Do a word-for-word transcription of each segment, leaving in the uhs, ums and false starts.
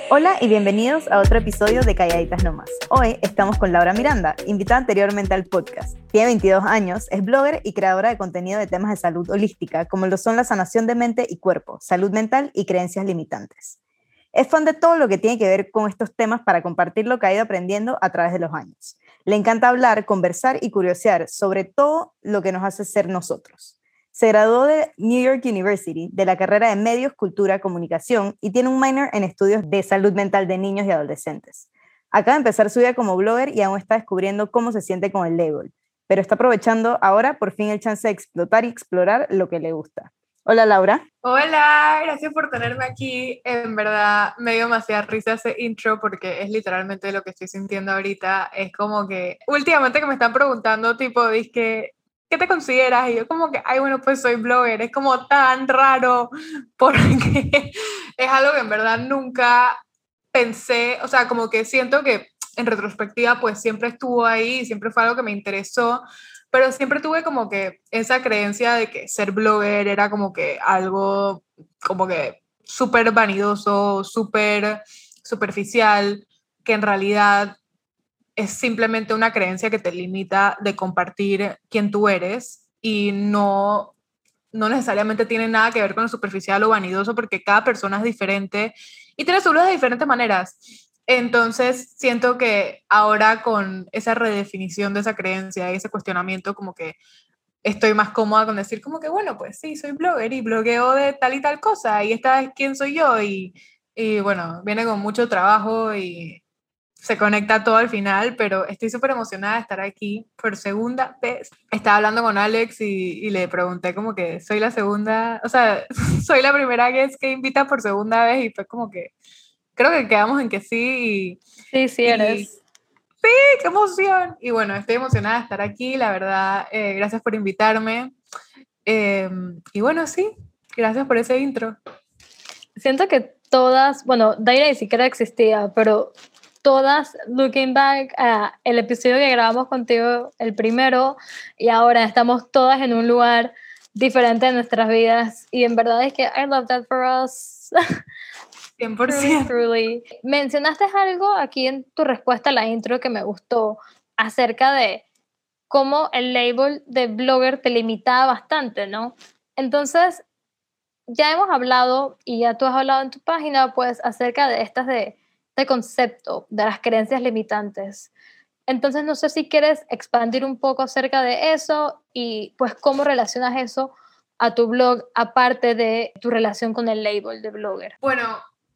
Hola y bienvenidos a otro episodio de Calladitas Nomás. Hoy estamos con Laura Miranda, invitada anteriormente al podcast. Tiene veintidós años, es blogger y creadora de contenido de temas de salud holística, como lo son la sanación de mente y cuerpo, salud mental y creencias limitantes. Es fan de todo lo que tiene que ver con estos temas para compartir lo que ha ido aprendiendo a través de los años. Le encanta hablar, conversar y curiosear sobre todo lo que nos hace ser nosotros. Se graduó de New York University de la carrera de Medios, Cultura, Comunicación y tiene un minor en estudios de salud mental de niños y adolescentes. Acaba de empezar su vida como blogger y aún está descubriendo cómo se siente con el label, pero está aprovechando ahora por fin el chance de explotar y explorar lo que le gusta. Hola, Laura. Hola, gracias por tenerme aquí. En verdad me dio demasiada risa ese intro porque es literalmente lo que estoy sintiendo ahorita. Es como que últimamente que me están preguntando tipo, dizque, ¿qué te consideras? Y yo como que, ay, bueno, pues soy blogger. Es como tan raro porque es algo que en verdad nunca pensé, o sea, como que siento que en retrospectiva pues siempre estuvo ahí, siempre fue algo que me interesó, pero siempre tuve como que esa creencia de que ser blogger era como que algo como que súper vanidoso, súper superficial, que en realidad es simplemente una creencia que te limita de compartir quién tú eres y no, no necesariamente tiene nada que ver con lo superficial o vanidoso porque cada persona es diferente y tiene su luz de diferentes maneras. Entonces siento que ahora con esa redefinición de esa creencia y ese cuestionamiento como que estoy más cómoda con decir como que bueno, pues sí, soy blogger y blogueo de tal y tal cosa y esta es quién soy yo y, y bueno, viene con mucho trabajo y se conecta todo al final, pero estoy súper emocionada de estar aquí por segunda vez. Estaba hablando con Alex y, y le pregunté como que soy la segunda, o sea, soy la primera guest que invita por segunda vez y fue como que creo que quedamos en que sí. Sí, sí Y, y eres. sí, qué emoción. Y bueno, estoy emocionada de estar aquí, la verdad, eh, gracias por invitarme. Eh, y bueno, sí, gracias por ese intro. Siento que todas, bueno, Daira ni siquiera existía, pero todas, looking back a el episodio que grabamos contigo, el primero, y ahora estamos todas en un lugar diferente de nuestras vidas, y en verdad es que I love that for us. cien por Truly, ciento. truly. Mencionaste algo aquí en tu respuesta a la intro que me gustó acerca de cómo el label de blogger te limitaba bastante, ¿no? Entonces, ya hemos hablado y ya tú has hablado en tu página, pues, acerca de estas de este concepto de las creencias limitantes. Entonces, no sé si quieres expandir un poco acerca de eso y, pues, cómo relacionas eso a tu blog, aparte de tu relación con el label de blogger. Bueno,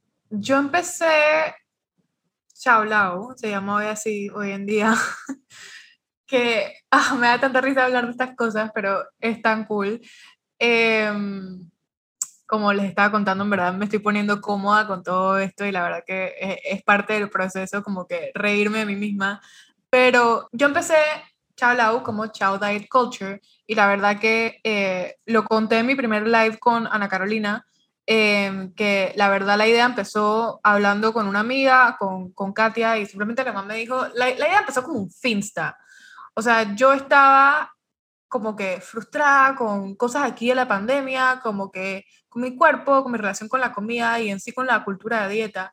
yo empecé Shaolao, se llama hoy así hoy en día, que ah, me da tanta risa hablar de estas cosas, pero es tan cool. Eh, Como les estaba contando, en verdad me estoy poniendo cómoda con todo esto y la verdad que es, es parte del proceso, como que reírme de mí misma. Pero yo empecé Shaolao como Chao Diet Culture y la verdad que eh, lo conté en mi primer live con Ana Carolina, eh, que la verdad la idea empezó hablando con una amiga, con, con Katia, y simplemente la mamá me dijo, la, la idea empezó como un finsta. O sea, yo estaba como que frustrada con cosas aquí de la pandemia, como que con mi cuerpo, con mi relación con la comida y en sí con la cultura de dieta.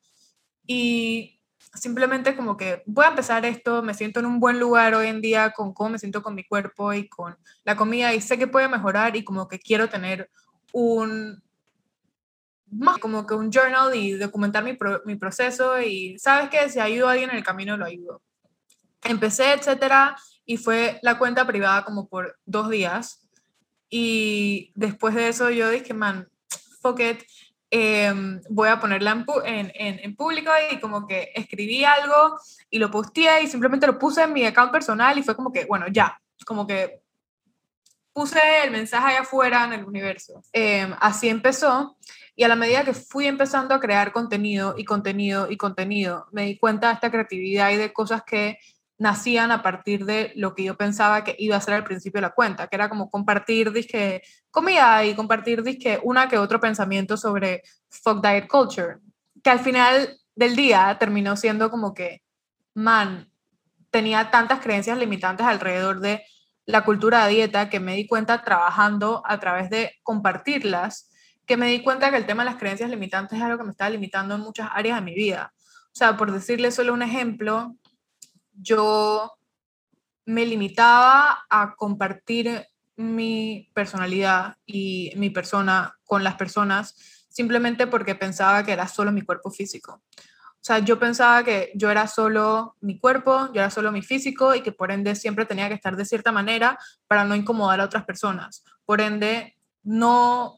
Y simplemente como que voy a empezar esto, me siento en un buen lugar hoy en día con cómo me siento con mi cuerpo y con la comida y sé que puede mejorar y como que quiero tener un más como que un journal y documentar mi, pro, mi proceso y sabes que si ayudo a alguien en el camino lo ayudo. Empecé, etcétera, y fue la cuenta privada como por dos días. Y después de eso yo dije, man, fuck it, eh, voy a ponerla en, en, en, en, público y como que escribí algo y lo posteé y simplemente lo puse en mi account personal y fue como que, bueno, ya, como que puse el mensaje allá afuera en el universo. Eh, así empezó y a la medida que fui empezando a crear contenido y contenido y contenido, me di cuenta de esta creatividad y de cosas que nacían a partir de lo que yo pensaba que iba a ser al principio de la cuenta, que era como compartir disque comida y compartir disque una que otro pensamiento sobre fuck diet culture, que al final del día terminó siendo como que, man, tenía tantas creencias limitantes alrededor de la cultura de dieta que me di cuenta trabajando a través de compartirlas, que me di cuenta que el tema de las creencias limitantes es algo que me estaba limitando en muchas áreas de mi vida. O sea, por decirle solo un ejemplo, yo me limitaba a compartir mi personalidad y mi persona con las personas simplemente porque pensaba que era solo mi cuerpo físico. O sea, yo pensaba que yo era solo mi cuerpo, yo era solo mi físico y que por ende siempre tenía que estar de cierta manera para no incomodar a otras personas. Por ende, no,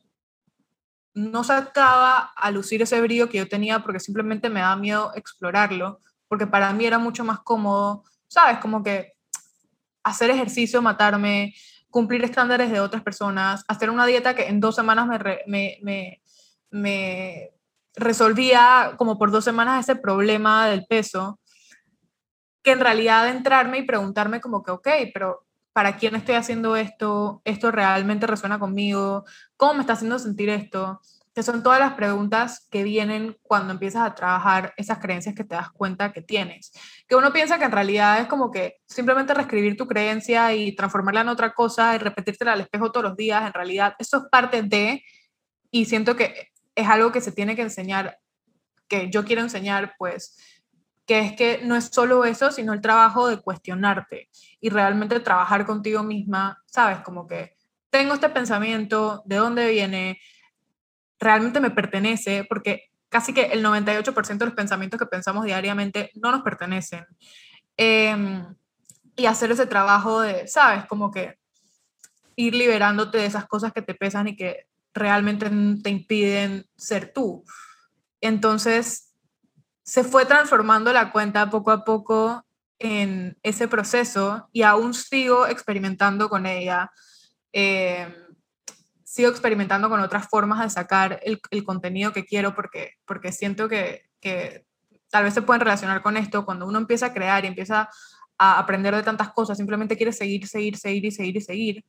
no sacaba a lucir ese brillo que yo tenía porque simplemente me daba miedo explorarlo, porque para mí era mucho más cómodo, ¿sabes? Como que hacer ejercicio, matarme, cumplir estándares de otras personas, hacer una dieta que en dos semanas me, re, me, me, me resolvía como por dos semanas ese problema del peso, que en realidad entrarme y preguntarme como que, ok, pero ¿para quién estoy haciendo esto? ¿Esto realmente resuena conmigo? ¿Cómo me está haciendo sentir esto? Que son todas las preguntas que vienen cuando empiezas a trabajar esas creencias que te das cuenta que tienes. Que uno piensa que en realidad es como que simplemente reescribir tu creencia y transformarla en otra cosa y repetírtela al espejo todos los días. En realidad eso es parte de, y siento que es algo que se tiene que enseñar, que yo quiero enseñar, pues, que es que no es solo eso, sino el trabajo de cuestionarte y realmente trabajar contigo misma, ¿sabes? Como que tengo este pensamiento, ¿de dónde viene? ¿Realmente me pertenece? Porque casi que el noventa y ocho por ciento de los pensamientos que pensamos diariamente no nos pertenecen. Eh, y hacer ese trabajo de, ¿sabes? Como que ir liberándote de esas cosas que te pesan y que realmente te impiden ser tú. Entonces, se fue transformando la cuenta poco a poco en ese proceso y aún sigo experimentando con ella. Eh, sigo experimentando con otras formas de sacar el, el contenido que quiero porque, porque siento que, que tal vez se pueden relacionar con esto. Cuando uno empieza a crear y empieza a aprender de tantas cosas, simplemente quiere seguir, seguir, seguir y seguir y seguir.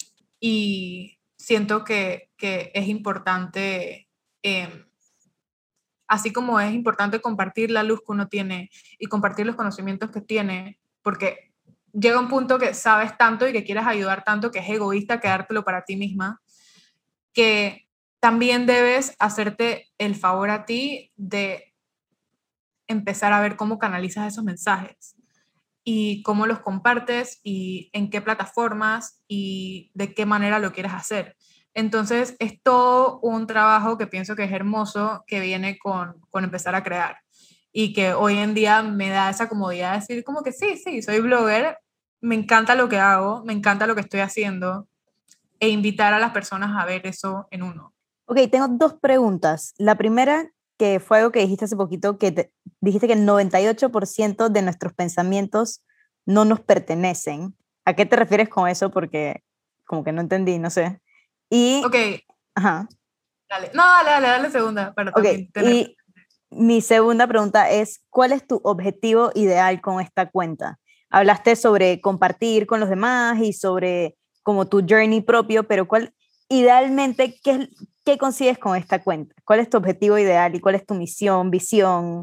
Y siento que, que es importante, eh, así como es importante compartir la luz que uno tiene y compartir los conocimientos que tiene, porque llega un punto que sabes tanto y que quieres ayudar tanto que es egoísta quedártelo para ti misma, que también debes hacerte el favor a ti de empezar a ver cómo canalizas esos mensajes y cómo los compartes y en qué plataformas y de qué manera lo quieres hacer. Entonces, es todo un trabajo que pienso que es hermoso, que viene con, con empezar a crear y que hoy en día me da esa comodidad de decir como que sí, sí, soy blogger, me encanta lo que hago, me encanta lo que estoy haciendo e invitar a las personas a ver eso en uno. Ok, tengo dos preguntas. La primera, que fue algo que dijiste hace poquito, que te, dijiste que el noventa y ocho por ciento de nuestros pensamientos no nos pertenecen. ¿A qué te refieres con eso? Porque como que no entendí, no sé. Y, Ok, ajá, dale. No, dale, dale, dale segunda para ok, también tener. y mi segunda pregunta es, ¿cuál es tu objetivo ideal con esta cuenta? Hablaste sobre compartir con los demás y sobre como tu journey propio, pero ¿cuál idealmente qué, qué consigues con esta cuenta? ¿Cuál es tu objetivo ideal y cuál es tu misión, visión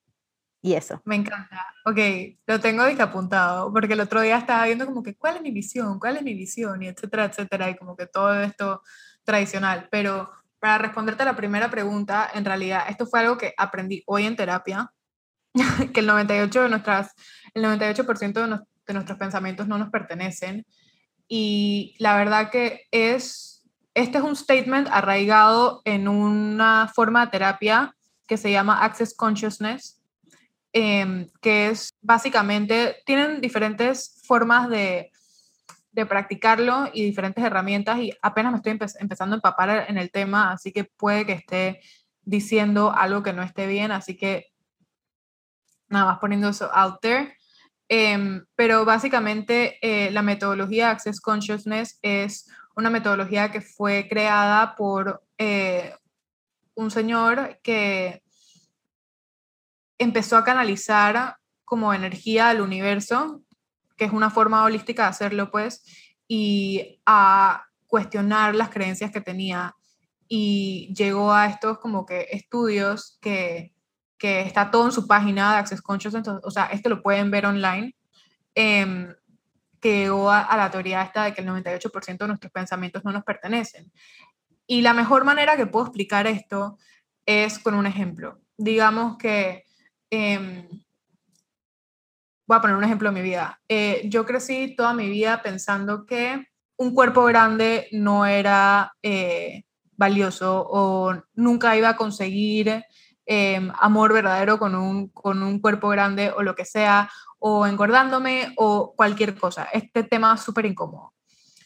y eso? Me encanta. Ok, lo tengo disque apuntado, porque el otro día estaba viendo como que cuál es mi visión, cuál es mi visión, y etcétera, etcétera, y como que todo esto tradicional. Pero para responderte a la primera pregunta, en realidad esto fue algo que aprendí hoy en terapia, que el noventa y ocho de nuestras, el noventa y ocho por ciento de, nos, de nuestros pensamientos no nos pertenecen. Y la verdad que es, este es un statement arraigado en una forma de terapia que se llama Access Consciousness, eh, que es básicamente, tienen diferentes formas de, de practicarlo y diferentes herramientas y apenas me estoy empe empezando a empapar en el tema, así que puede que esté diciendo algo que no esté bien, así que nada más poniendo eso out there. Eh, pero básicamente eh, la metodología Access Consciousness es una metodología que fue creada por eh, un señor que empezó a canalizar como energía al universo, que es una forma holística de hacerlo, pues, y a cuestionar las creencias que tenía. Y llegó a estos como que estudios que, que está todo en su página de Access Consciousness, o sea, esto lo pueden ver online, eh, que llegó a, a la teoría esta de que el noventa y ocho por ciento de nuestros pensamientos no nos pertenecen. Y la mejor manera que puedo explicar esto es con un ejemplo. Digamos que, eh, voy a poner un ejemplo de mi vida. Eh, yo crecí toda mi vida pensando que un cuerpo grande no era eh, valioso o nunca iba a conseguir eh, amor verdadero con un, con un cuerpo grande o lo que sea, o engordándome o cualquier cosa. Este tema es súper incómodo.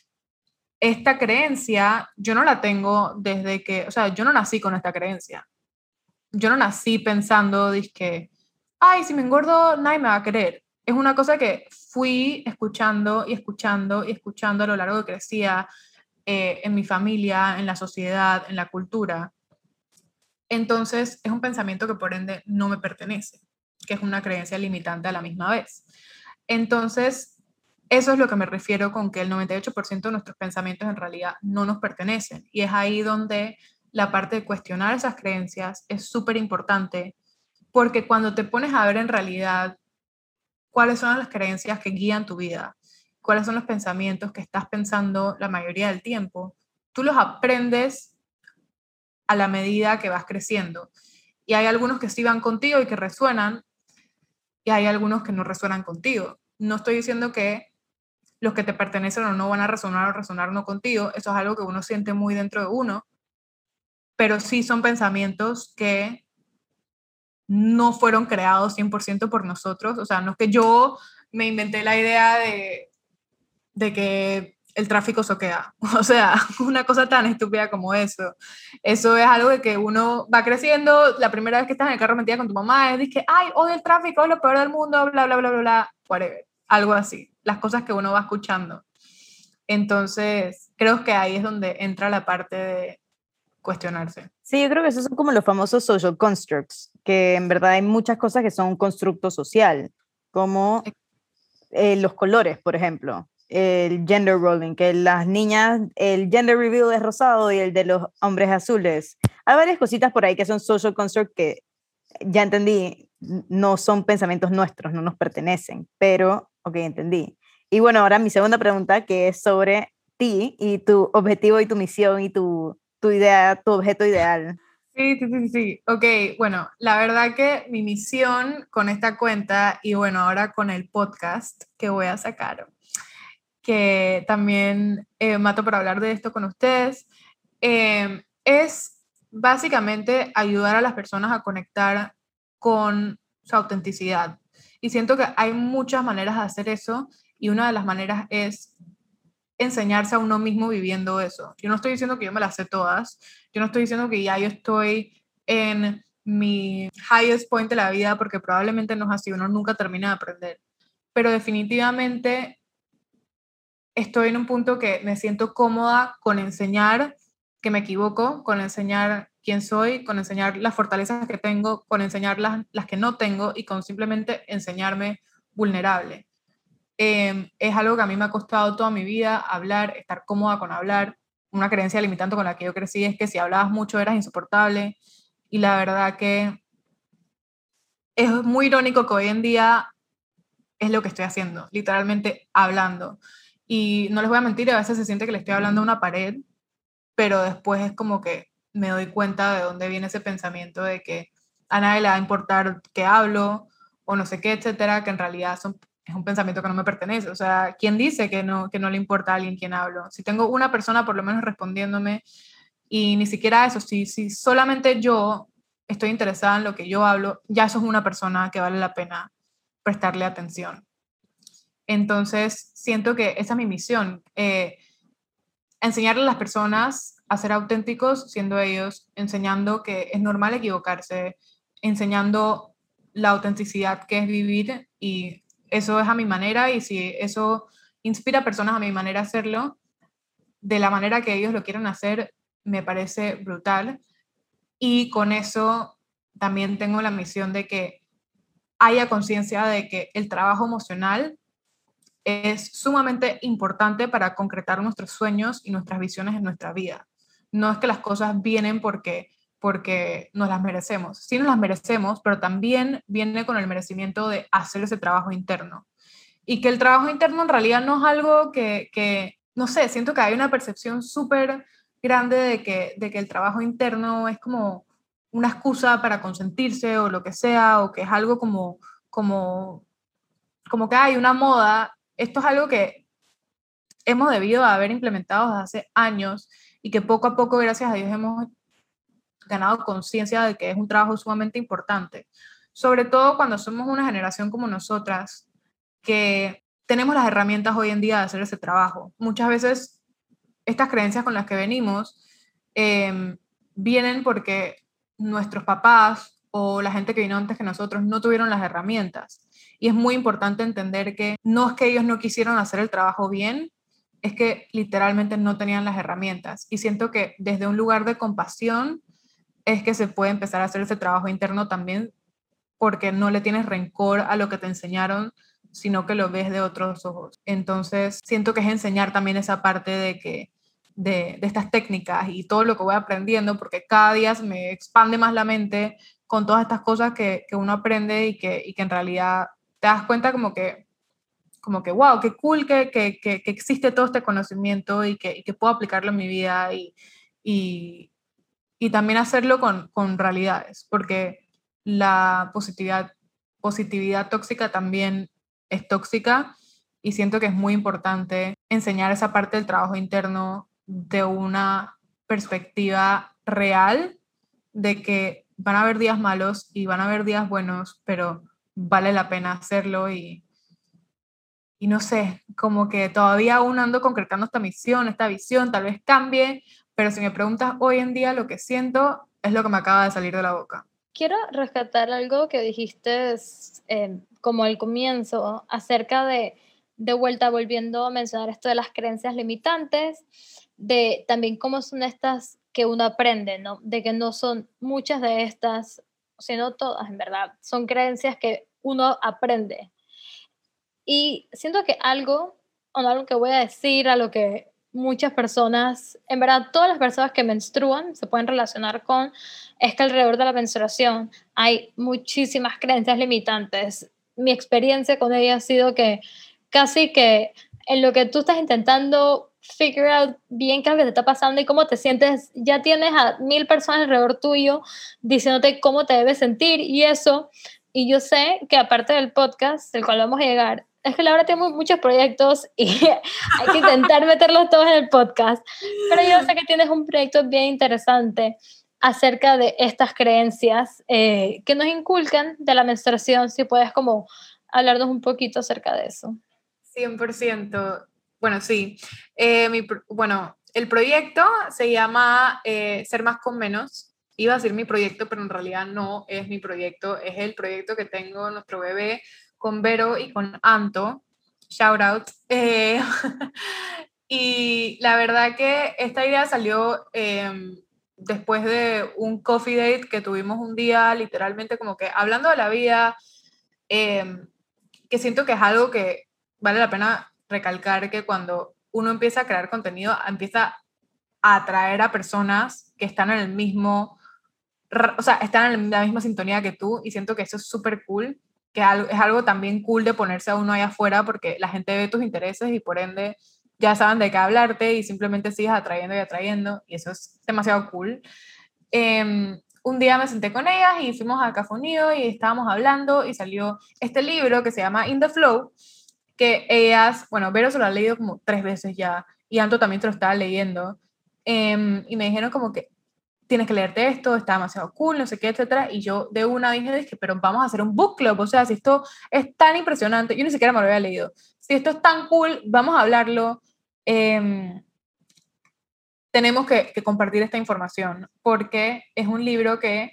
Esta creencia yo no la tengo desde que, o sea, yo no nací con esta creencia. Yo no nací pensando, dizque, ay, si me engordo, nadie me va a querer. Es una cosa que fui escuchando y escuchando y escuchando a lo largo que crecía eh, en mi familia, en la sociedad, en la cultura. Entonces, es un pensamiento que por ende no me pertenece, que es una creencia limitante a la misma vez. Entonces, eso es lo que me refiero con que el noventa y ocho por ciento de nuestros pensamientos en realidad no nos pertenecen. Y es ahí donde la parte de cuestionar esas creencias es súper importante, porque cuando te pones a ver en realidad cuáles son las creencias que guían tu vida, cuáles son los pensamientos que estás pensando la mayoría del tiempo, tú los aprendes a la medida que vas creciendo. Y hay algunos que sí van contigo y que resuenan, y hay algunos que no resuenan contigo. No estoy diciendo que los que te pertenecen o no van a resonar o resonar no contigo, eso es algo que uno siente muy dentro de uno, pero sí son pensamientos que no fueron creados cien por ciento por nosotros, o sea, no es que yo me inventé la idea de, de que el tráfico soquea, o sea, una cosa tan estúpida como eso. Eso es algo de que uno va creciendo, la primera vez que estás en el carro metida con tu mamá es de que, ay, odio el tráfico, es lo peor del mundo, bla, bla, bla, bla, bla, whatever, algo así, las cosas que uno va escuchando. Entonces, creo que ahí es donde entra la parte de cuestionarse. Sí, yo creo que esos son como los famosos social constructs, que en verdad hay muchas cosas que son un constructo social, como eh, los colores, por ejemplo, el gender rolling, que las niñas, el gender reveal es rosado y el de los hombres azules. Hay varias cositas por ahí que son social constructs que ya entendí, no son pensamientos nuestros, no nos pertenecen, pero, ok, entendí. Y bueno, ahora mi segunda pregunta, que es sobre ti y tu objetivo y tu misión y tu, tu idea, tu objeto ideal. Sí, sí, sí, sí. Ok, bueno, la verdad que mi misión con esta cuenta y bueno, ahora con el podcast que voy a sacar, que también eh, mato para hablar de esto con ustedes, eh, es básicamente ayudar a las personas a conectar con su autenticidad. Y siento que hay muchas maneras de hacer eso y una de las maneras es enseñarse a uno mismo viviendo eso. Yo no estoy diciendo que yo me las sé todas, yo no estoy diciendo que ya yo estoy en mi highest point de la vida, porque probablemente no es así, uno nunca termina de aprender, pero definitivamente estoy en un punto que me siento cómoda con enseñar que me equivoco, con enseñar quién soy, con enseñar las fortalezas que tengo, con enseñar las, las que no tengo y con simplemente enseñarme vulnerable. Eh, es algo que a mí me ha costado toda mi vida, hablar, estar cómoda con hablar. Una creencia limitante con la que yo crecí es que si hablabas mucho eras insoportable, y la verdad que es muy irónico que hoy en día es lo que estoy haciendo, literalmente hablando. Y no les voy a mentir, a veces se siente que le estoy hablando a una pared, pero después es como que me doy cuenta de dónde viene ese pensamiento de que a nadie le va a importar que hablo o no sé qué, etcétera, que en realidad son, es un pensamiento que no me pertenece. O sea, ¿quién dice que no, que no le importa a alguien quien hablo? Si tengo una persona por lo menos respondiéndome y ni siquiera eso, si, si solamente yo estoy interesada en lo que yo hablo, ya eso es una persona que vale la pena prestarle atención. Entonces, siento que esa es mi misión. Eh, enseñarle a las personas a ser auténticos siendo ellos, enseñando que es normal equivocarse, enseñando la autenticidad que es vivir, y eso es a mi manera, y si eso inspira a personas a mi manera de hacerlo, de la manera que ellos lo quieren hacer, me parece brutal. Y con eso también tengo la misión de que haya conciencia de que el trabajo emocional es sumamente importante para concretar nuestros sueños y nuestras visiones en nuestra vida. No es que las cosas vienen porque, porque nos las merecemos. Sí nos las merecemos, pero también viene con el merecimiento de hacer ese trabajo interno. Y que el trabajo interno en realidad no es algo que, que no sé, siento que hay una percepción súper grande de que, de que el trabajo interno es como una excusa para consentirse o lo que sea, o que es algo como, como, como que hay una moda. Esto es algo que hemos debido haber implementado desde hace años y que poco a poco, gracias a Dios, hemos ganado conciencia de que es un trabajo sumamente importante. Sobre todo cuando somos una generación como nosotras, que tenemos las herramientas hoy en día de hacer ese trabajo. Muchas veces estas creencias con las que venimos eh, vienen porque nuestros papás o la gente que vino antes que nosotros no tuvieron las herramientas. Y es muy importante entender que no es que ellos no quisieron hacer el trabajo bien, es que literalmente no tenían las herramientas. Y siento que desde un lugar de compasión es que se puede empezar a hacer ese trabajo interno también, porque no le tienes rencor a lo que te enseñaron, sino que lo ves de otros ojos. Entonces, siento que es enseñar también esa parte de que de, de estas técnicas y todo lo que voy aprendiendo, porque cada día se me expande más la mente con todas estas cosas que, que uno aprende y que, y que en realidad te das cuenta como que, como que wow, qué cool que, que, que, que existe todo este conocimiento y que, y que puedo aplicarlo en mi vida y, y, y también hacerlo con, con realidades, porque la positividad, positividad tóxica también es tóxica y siento que es muy importante enseñar esa parte del trabajo interno de una perspectiva real, de que van a haber días malos y van a haber días buenos, pero vale la pena hacerlo y, y no sé, como que todavía aún ando concretando esta misión, esta visión, tal vez cambie, pero si me preguntas hoy en día lo que siento, es lo que me acaba de salir de la boca. Quiero rescatar algo que dijiste eh, como al comienzo, acerca de, de vuelta, volviendo a mencionar esto de las creencias limitantes, de también cómo son estas que uno aprende, ¿no? De que no son muchas de estas, sino todas, en verdad, son creencias que uno aprende. Y siento que algo, o no, algo que voy a decir, a lo que muchas personas, en verdad todas las personas que menstruan se pueden relacionar con, es que alrededor de la menstruación hay muchísimas creencias limitantes. Mi experiencia con ella ha sido que casi que en lo que tú estás intentando figure out bien qué es lo que te está pasando y cómo te sientes, ya tienes a mil personas alrededor tuyo diciéndote cómo te debes sentir y eso. Y yo sé que aparte del podcast, del cual vamos a llegar, es que Laura tiene muchos proyectos y hay que intentar meterlos todos en el podcast. Pero yo sé que tienes un proyecto bien interesante acerca de estas creencias eh, que nos inculcan de la menstruación. Si puedes como hablarnos un poquito acerca de eso. cien por ciento. Bueno, sí. Eh, mi, bueno, el proyecto se llama eh, Ser Más con Menos. Iba a decir mi proyecto, pero en realidad no es mi proyecto. Es el proyecto que tengo nuestro bebé con Vero y con Anto. Shout out. Eh, y la verdad que esta idea salió eh, después de un coffee date que tuvimos un día, literalmente como que hablando de la vida, eh, que siento que es algo que vale la pena recalcar, que cuando uno empieza a crear contenido, empieza a atraer a personas que están en el mismo, o sea, están en la misma sintonía que tú, y siento que eso es súper cool, que es algo también cool de ponerse a uno allá afuera, porque la gente ve tus intereses y por ende ya saben de qué hablarte y simplemente sigues atrayendo y atrayendo, y eso es demasiado cool. Eh, un día me senté con ellas y fuimos a Café Unido y estábamos hablando y salió este libro que se llama In the Flow, que ellas, bueno, Vero se lo ha leído como tres veces ya y Anto también te lo estaba leyendo, eh, y me dijeron como que tienes que leerte esto, está demasiado cool, no sé qué, etcétera, y yo de una dije, dije, pero vamos a hacer un book club, o sea, si esto es tan impresionante, yo ni siquiera me lo había leído, si esto es tan cool, vamos a hablarlo, eh, tenemos que, que compartir esta información, porque es un libro que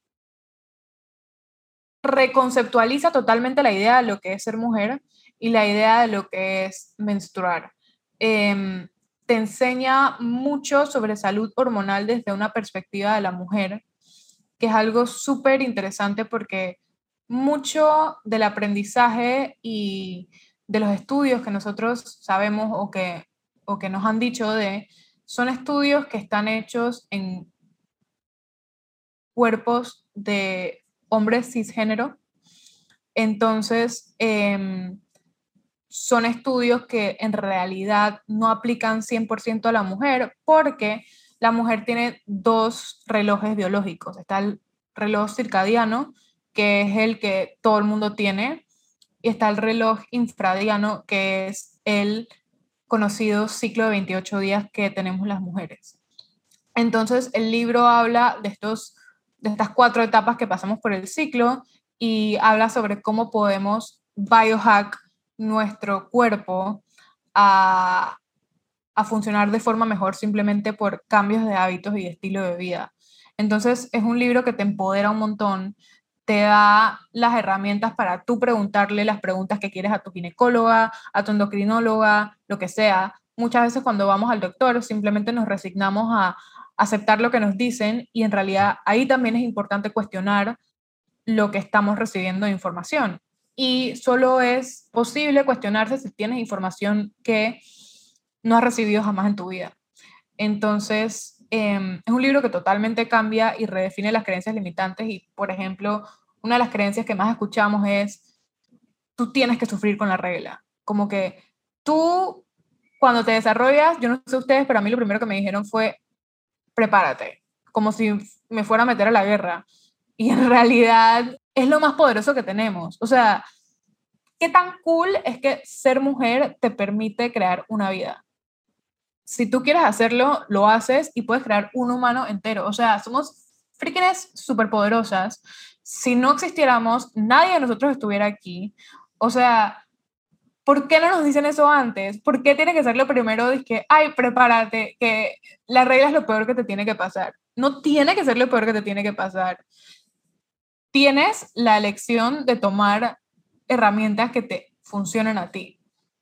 reconceptualiza totalmente la idea de lo que es ser mujer y la idea de lo que es menstruar. Eh, te enseña mucho sobre salud hormonal desde una perspectiva de la mujer, que es algo súper interesante porque mucho del aprendizaje y de los estudios que nosotros sabemos o que, o que nos han dicho de, son estudios que están hechos en cuerpos de hombres cisgénero. Entonces, eh, son estudios que en realidad no aplican cien por ciento a la mujer porque la mujer tiene dos relojes biológicos. Está el reloj circadiano, que es el que todo el mundo tiene, y está el reloj infradiano, que es el conocido ciclo de veintiocho días que tenemos las mujeres. Entonces, el libro habla de, estos, de estas cuatro etapas que pasamos por el ciclo y habla sobre cómo podemos biohack nuestro cuerpo a, a funcionar de forma mejor simplemente por cambios de hábitos y de estilo de vida. Entonces, es un libro que te empodera un montón, te da las herramientas para tú preguntarle las preguntas que quieres a tu ginecóloga, a tu endocrinóloga, lo que sea. Muchas veces cuando vamos al doctor simplemente nos resignamos a aceptar lo que nos dicen y en realidad ahí también es importante cuestionar lo que estamos recibiendo de información. Y solo es posible cuestionarse si tienes información que no has recibido jamás en tu vida. Entonces, eh, es un libro que totalmente cambia y redefine las creencias limitantes y, por ejemplo, una de las creencias que más escuchamos es, tú tienes que sufrir con la regla. Como que tú, cuando te desarrollas, yo no sé ustedes, pero a mí lo primero que me dijeron fue, prepárate, como si me fuera a meter a la guerra. Y en realidad es lo más poderoso que tenemos. O sea, ¿qué tan cool es que ser mujer te permite crear una vida? Si tú quieres hacerlo, lo haces y puedes crear un humano entero. O sea, somos freakines superpoderosas. Si no existiéramos, nadie de nosotros estuviera aquí. O sea, ¿por qué no nos dicen eso antes? ¿Por qué tiene que ser lo primero? De que, ay, prepárate, que la regla es lo peor que te tiene que pasar. No tiene que ser lo peor que te tiene que pasar. Tienes la elección de tomar herramientas que te funcionen a ti.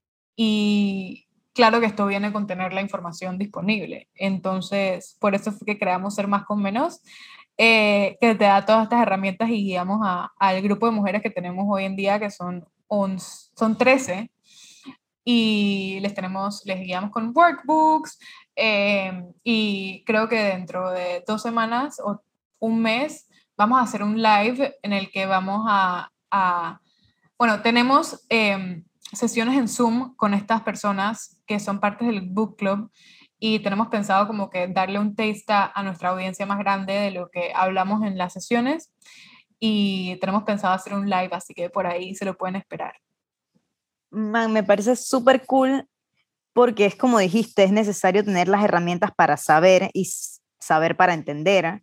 Y claro que esto viene con tener la información disponible. Entonces, por eso fue que creamos Ser Más con Menos, eh, que te da todas estas herramientas y guiamos a, al grupo de mujeres que tenemos hoy en día, que son, once, son trece, y les, tenemos, les guiamos con workbooks, eh, y creo que dentro de dos semanas o un mes vamos a hacer un live en el que vamos a, a bueno, tenemos eh, sesiones en Zoom con estas personas que son partes del book club y tenemos pensado como que darle un taste a, a nuestra audiencia más grande de lo que hablamos en las sesiones y tenemos pensado hacer un live, así que por ahí se lo pueden esperar. Man, me parece súper cool porque es como dijiste, es necesario tener las herramientas para saber y saber para entender.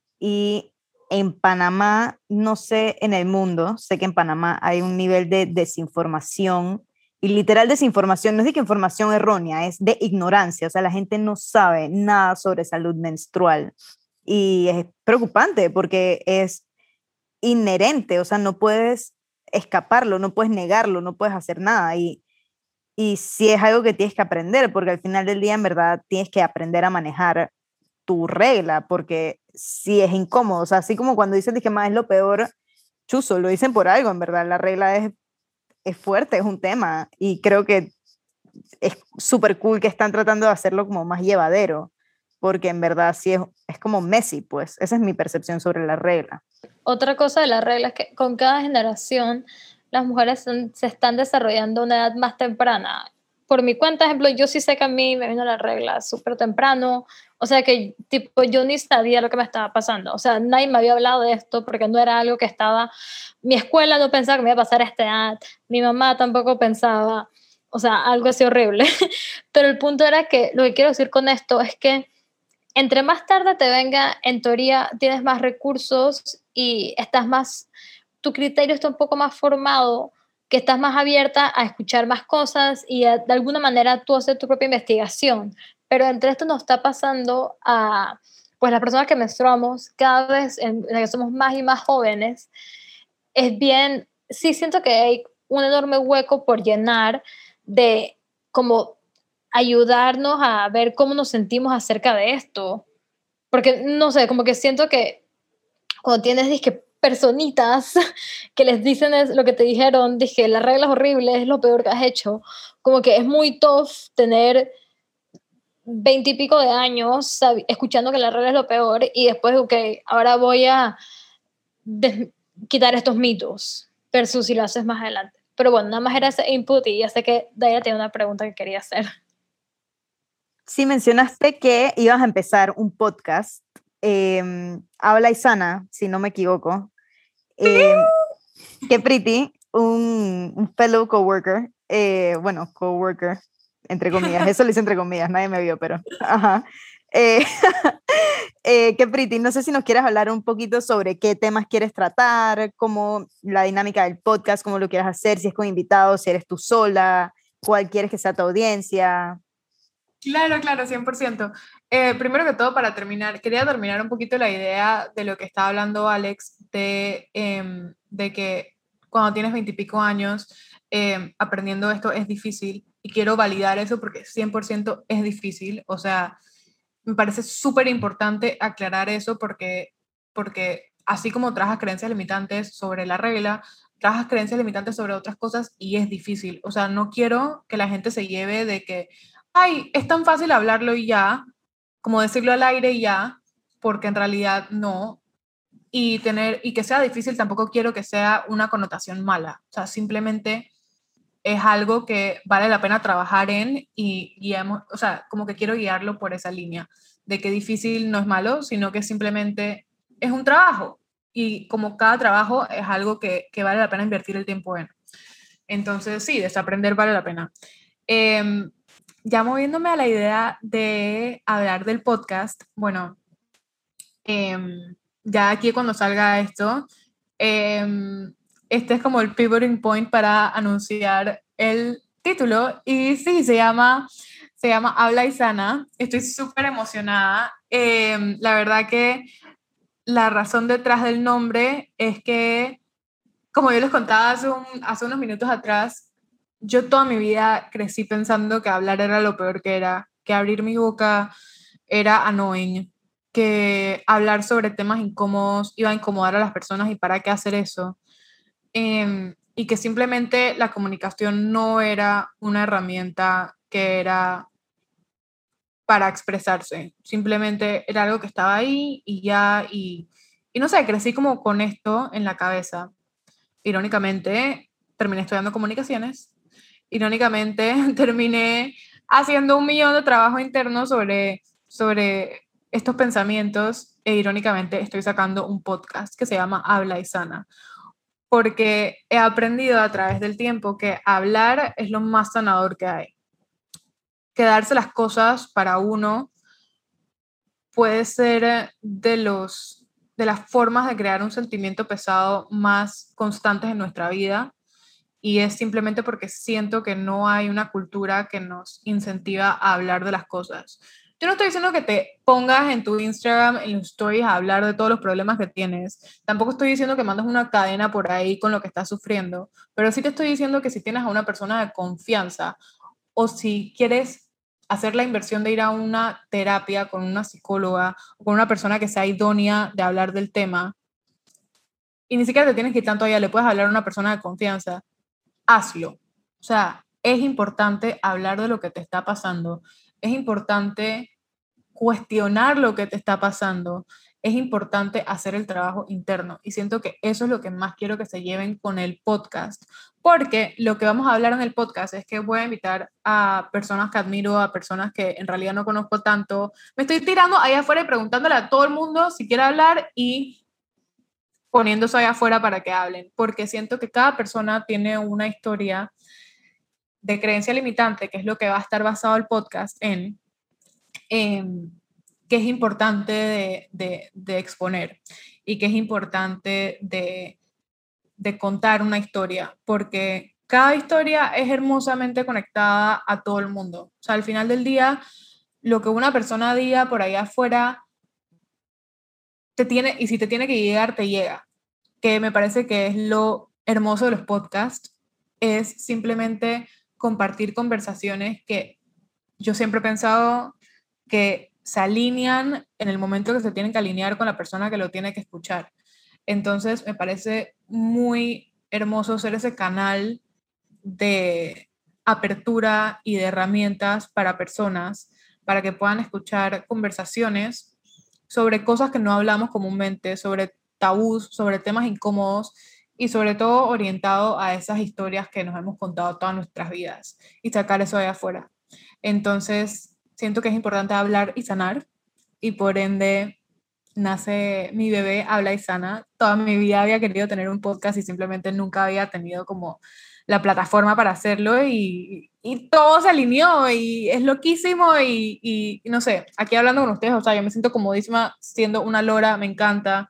Y en Panamá, no sé, en el mundo, sé que en Panamá hay un nivel de desinformación, y literal desinformación, no es de que información errónea, es de ignorancia, o sea, la gente no sabe nada sobre salud menstrual. Y es preocupante porque es inherente, o sea, no puedes escaparlo, no puedes negarlo, no puedes hacer nada. Y, y sí es algo que tienes que aprender, porque al final del día, en verdad, tienes que aprender a manejar tu regla, porque sí es incómodo, o sea, así como cuando dicen que más es lo peor, chuzo, lo dicen por algo, en verdad, la regla es, es fuerte, es un tema, y creo que es súper cool que están tratando de hacerlo como más llevadero, porque en verdad sí es, es como messy, pues, esa es mi percepción sobre la regla. Otra cosa de la regla es que con cada generación las mujeres son, se están desarrollando a una edad más temprana. Por mi cuenta, ejemplo, yo sí sé que a mí me vino la regla súper temprano, o sea que tipo yo ni sabía lo que me estaba pasando, o sea, nadie me había hablado de esto porque no era algo que estaba, mi escuela no pensaba que me iba a pasar a esta edad, mi mamá tampoco pensaba, o sea, algo así horrible, pero el punto era que lo que quiero decir con esto es que entre más tarde te venga, en teoría tienes más recursos y estás más, tu criterio está un poco más formado, que estás más abierta a escuchar más cosas y a, de alguna manera tú hacer tu propia investigación. Pero entre esto nos está pasando a, pues las personas que menstruamos, cada vez en, en la que somos más y más jóvenes, es bien, sí siento que hay un enorme hueco por llenar de como ayudarnos a ver cómo nos sentimos acerca de esto. Porque, no sé, como que siento que cuando tienes, dije, personitas que les dicen es lo que te dijeron, dije, la regla es horrible, es lo peor que has hecho, como que es muy tough tener veinte y pico de años escuchando que la regla es lo peor y después, ok, ahora voy a quitar estos mitos versus si lo haces más adelante. Pero bueno, nada más era ese input y ya sé que Daya tiene una pregunta que quería hacer. Sí, mencionaste que ibas a empezar un podcast, eh, Habla y Sana, si no me equivoco. Eh, que Pretty, un, un fellow coworker, eh, bueno, coworker, entre comillas, eso lo hice entre comillas, nadie me vio, pero, ajá. Eh, eh, que Pretty, no sé si nos quieres hablar un poquito sobre qué temas quieres tratar, cómo la dinámica del podcast, cómo lo quieres hacer, si es con invitados, si eres tú sola, cuál quieres que sea tu audiencia. Claro, claro, cien por ciento. Eh, primero que todo, para terminar, quería terminar un poquito la idea de lo que estaba hablando Alex, de, em, de que cuando tienes veintipico años, em, aprendiendo esto es difícil, y quiero validar eso porque cien por ciento es difícil. O sea, me parece súper importante aclarar eso porque, porque así como trabajas creencias limitantes sobre la regla, trabajas creencias limitantes sobre otras cosas y es difícil. O sea, no quiero que la gente se lleve de que ay, es tan fácil hablarlo y ya, como decirlo al aire y ya, porque en realidad no. Y, tener, y que sea difícil tampoco quiero que sea una connotación mala. O sea, simplemente es algo que vale la pena trabajar en y guiamos, o sea, como que quiero guiarlo por esa línea, de que difícil no es malo, sino que simplemente es un trabajo. Y como cada trabajo es algo que, que vale la pena invertir el tiempo en. Entonces, sí, desaprender vale la pena. Eh, ya moviéndome a la idea de hablar del podcast, bueno, eh, ya aquí cuando salga esto, eh, este es como el pivoting point para anunciar el título y sí, se llama, se llama Habla y Sana. Estoy súper emocionada. Eh, la verdad que la razón detrás del nombre es que, como yo les contaba hace, un, hace unos minutos atrás, yo toda mi vida crecí pensando que hablar era lo peor que era, que abrir mi boca era annoying, que hablar sobre temas incómodos iba a incomodar a las personas y para qué hacer eso. Eh, y que simplemente la comunicación no era una herramienta que era para expresarse, simplemente era algo que estaba ahí y ya, y, y no sé, crecí como con esto en la cabeza. Irónicamente, terminé estudiando comunicaciones. Irónicamente, terminé haciendo un millón de trabajo interno sobre, sobre estos pensamientos e irónicamente estoy sacando un podcast que se llama Habla y Sana, porque he aprendido a través del tiempo que hablar es lo más sanador que hay. Quedarse las cosas para uno puede ser de, los, de las formas de crear un sentimiento pesado más constantes en nuestra vida. Y es simplemente porque siento que no hay una cultura que nos incentiva a hablar de las cosas. Yo no estoy diciendo que te pongas en tu Instagram, en los stories, a hablar de todos los problemas que tienes. Tampoco estoy diciendo que mandes una cadena por ahí con lo que estás sufriendo. Pero sí te estoy diciendo que si tienes a una persona de confianza o si quieres hacer la inversión de ir a una terapia con una psicóloga o con una persona que sea idónea de hablar del tema, y ni siquiera te tienes que ir tanto allá, le puedes hablar a una persona de confianza, hazlo. O sea, es importante hablar de lo que te está pasando, es importante cuestionar lo que te está pasando, es importante hacer el trabajo interno y siento que eso es lo que más quiero que se lleven con el podcast, porque lo que vamos a hablar en el podcast es que voy a invitar a personas que admiro, a personas que en realidad no conozco tanto, me estoy tirando allá afuera y preguntándole a todo el mundo si quiere hablar y poniéndose allá afuera para que hablen, porque siento que cada persona tiene una historia de creencia limitante, que es lo que va a estar basado el podcast en, eh, que es importante de, de, de, exponer y que es importante de, de contar una historia, porque cada historia es hermosamente conectada a todo el mundo. O sea, al final del día, lo que una persona diga por allá afuera, te tiene, y si te tiene que llegar, te llega. Que me parece que es lo hermoso de los podcasts, es simplemente compartir conversaciones que yo siempre he pensado que se alinean en el momento que se tienen que alinear con la persona que lo tiene que escuchar. Entonces me parece muy hermoso ser ese canal de apertura y de herramientas para personas, para que puedan escuchar conversaciones sobre cosas que no hablamos comúnmente, sobre tabús, sobre temas incómodos y sobre todo orientado a esas historias que nos hemos contado todas nuestras vidas y sacar eso de afuera. Entonces, siento que es importante hablar y sanar, y por ende nace mi bebé Habla y Sana. Toda mi vida había querido tener un podcast y simplemente nunca había tenido como la plataforma para hacerlo, y, y todo se alineó y es loquísimo, y, y no sé, aquí hablando con ustedes, o sea, yo me siento comodísima siendo una lora, me encanta.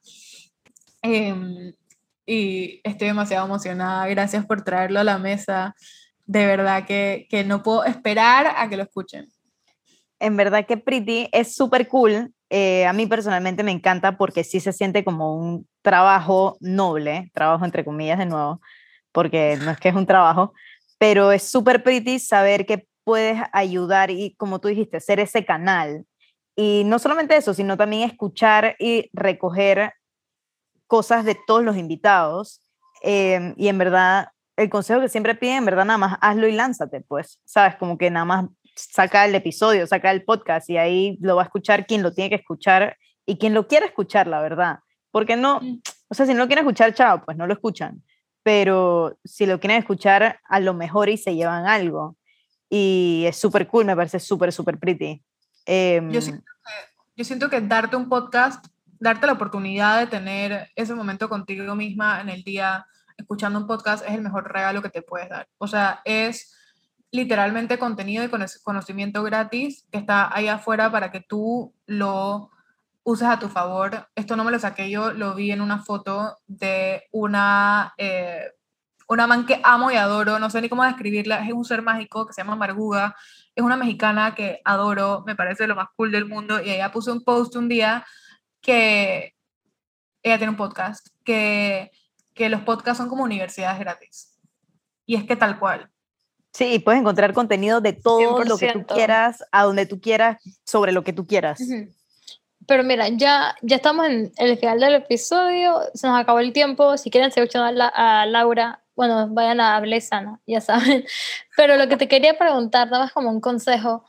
Eh, y estoy demasiado emocionada. Gracias por traerlo a la mesa. De verdad que, que no puedo esperar a que lo escuchen. En verdad que Pretty es súper cool. Eh, a mí personalmente me encanta porque sí se siente como un trabajo noble, trabajo entre comillas de nuevo, porque no es que es un trabajo, pero es súper pretty saber que puedes ayudar y, como tú dijiste, ser ese canal. Y no solamente eso, sino también escuchar y recoger cosas de todos los invitados. Eh, y en verdad, el consejo que siempre piden, en verdad, nada más hazlo y lánzate, pues, ¿sabes? Como que nada más saca el episodio, saca el podcast y ahí lo va a escuchar quien lo tiene que escuchar y quien lo quiera escuchar, la verdad. Porque no, o sea, si no lo quieren escuchar, chao, pues no lo escuchan. Pero si lo quieren escuchar, a lo mejor y se llevan algo. Y es súper cool, me parece súper, súper pretty. Eh, Yo siento, que, yo siento que darte un podcast, darte la oportunidad de tener ese momento contigo misma en el día, escuchando un podcast, es el mejor regalo que te puedes dar. O sea, es literalmente contenido y conocimiento gratis que está ahí afuera para que tú lo uses a tu favor. Esto no me lo saqué yo, lo vi en una foto de una, eh, una man que amo y adoro, no sé ni cómo describirla, es un ser mágico que se llama Marguga, es una mexicana que adoro, me parece lo más cool del mundo, y ella puso un post un día que ella tiene un podcast, que, que los podcasts son como universidades gratis. Y es que tal cual. Sí, puedes encontrar contenido de todo cien por lo que tú ciento. quieras, a donde tú quieras, sobre lo que tú quieras. Ujú. Pero mira, ya, ya estamos en el final del episodio, se nos acabó el tiempo. Si quieren seguir escuchando a, la, a Laura, bueno, vayan a Habla y Sana, ya saben. Pero lo que te quería preguntar, nada más como un consejo,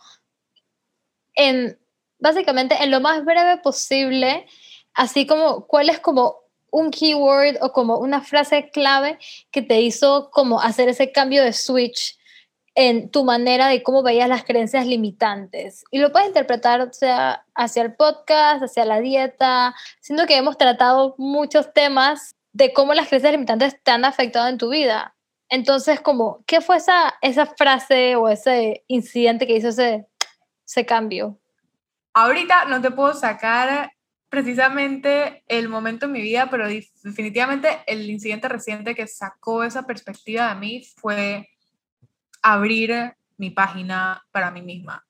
en, básicamente en lo más breve posible, así como cuál es como un keyword o como una frase clave que te hizo como hacer ese cambio de switch en tu manera de cómo veías las creencias limitantes. Y lo puedes interpretar, o sea, hacia el podcast, hacia la dieta, siendo que hemos tratado muchos temas de cómo las creencias limitantes te han afectado en tu vida. Entonces, como, ¿qué fue esa, esa frase o ese incidente que hizo ese, ese cambio? Ahorita no te puedo sacar precisamente el momento en mi vida, pero definitivamente el incidente reciente que sacó esa perspectiva de mí fue abrir mi página para mí misma.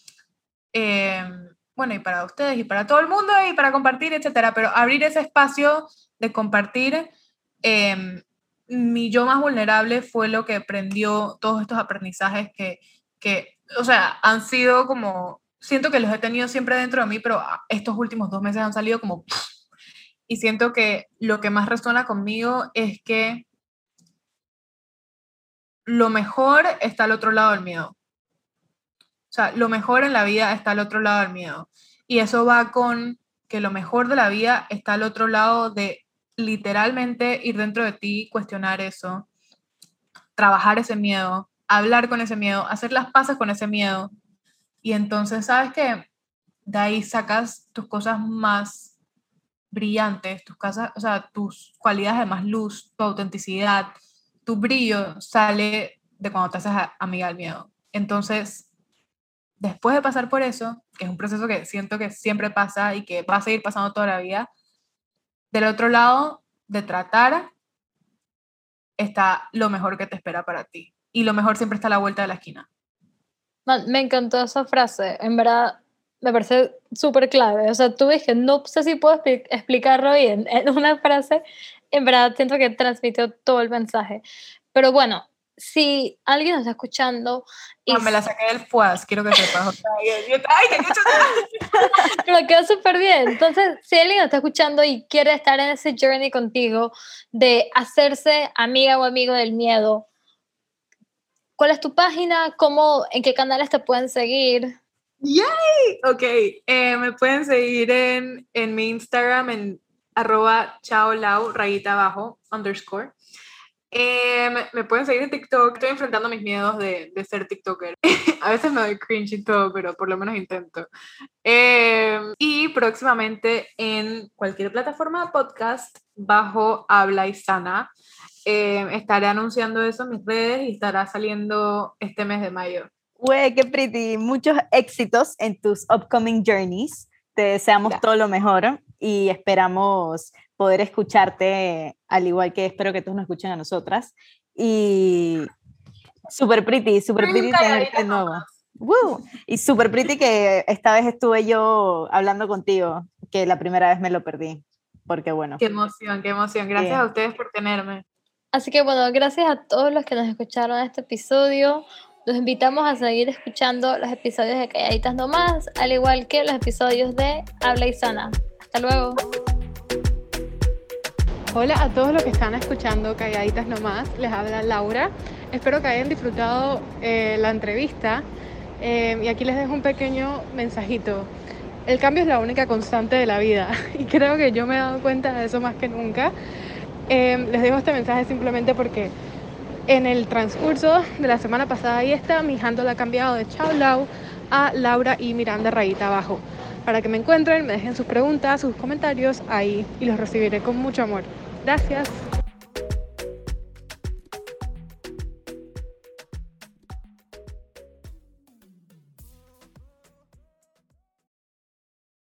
Eh, bueno, y para ustedes, y para todo el mundo, y para compartir, etcétera, pero abrir ese espacio de compartir. Eh, mi yo más vulnerable fue lo que prendió todos estos aprendizajes que, que, o sea, han sido como, siento que los he tenido siempre dentro de mí, pero estos últimos dos meses han salido como, y siento que lo que más resuena conmigo es que lo mejor está al otro lado del miedo. O sea, lo mejor en la vida está al otro lado del miedo. Y eso va con que lo mejor de la vida está al otro lado de literalmente ir dentro de ti, cuestionar eso, trabajar ese miedo, hablar con ese miedo, hacer las paces con ese miedo. Y entonces, ¿sabes qué? De ahí sacas tus cosas más brillantes, tus cosas, o sea, tus cualidades de más luz, tu autenticidad, tu brillo sale de cuando te haces amiga del miedo. Entonces, después de pasar por eso, que es un proceso que siento que siempre pasa y que va a seguir pasando toda la vida, del otro lado de tratar está lo mejor que te espera para ti. Y lo mejor siempre está a la vuelta de la esquina. Man, me encantó esa frase, en verdad me parece súper clave. O sea, tú ves que no sé si puedo expli- explicarlo bien en una frase, en verdad siento que transmitió todo el mensaje. Pero bueno, si alguien nos está escuchando y Ah, me la saqué del fuaz, quiero que sepas. O sea, yo- yo- ay, te escucho. pero quedó súper bien. Entonces, si alguien nos está escuchando y quiere estar en ese journey contigo de hacerse amiga o amigo del miedo, ¿cuál es tu página? ¿Cómo, en qué canales te pueden seguir? ¡Yay! Ok, eh, me pueden seguir en, en mi Instagram en arroba chaolau, rayita abajo, underscore. Eh, me, me pueden seguir en TikTok. Estoy enfrentando mis miedos de, de ser TikToker. A veces me doy cringe y todo, pero por lo menos intento. Eh, y próximamente en cualquier plataforma de podcast bajo Habla y Sana. Eh, estaré anunciando eso en mis redes y estará saliendo este mes de mayo. Güey, qué pretty. Muchos éxitos en tus upcoming journeys. Te deseamos Gracias. todo lo mejor y esperamos poder escucharte, al igual que espero que todos nos escuchen a nosotras. Y super pretty, super pretty tenerte de nuevo. ¡Woo! Y super pretty que esta vez estuve yo hablando contigo, que la primera vez me lo perdí, porque bueno. Qué emoción, qué emoción. Gracias Bien. a ustedes por tenerme. Así que bueno, gracias a todos los que nos escucharon este episodio. Los invitamos a seguir escuchando los episodios de Calladitas Nomás, al igual que los episodios de Habla y Sana. Hasta luego. Hola a todos los que están escuchando Calladitas Nomás, les habla Laura. Espero que hayan disfrutado eh, la entrevista eh, y aquí les dejo un pequeño mensajito. El cambio es la única constante de la vida y creo que yo me he dado cuenta de eso más que nunca. Eh, les dejo este mensaje simplemente porque en el transcurso de la semana pasada y esta, mi handle ha cambiado de Chao Lau a Laura y Miranda rayita abajo. Para que me encuentren, me dejen sus preguntas, sus comentarios ahí y los recibiré con mucho amor. Gracias.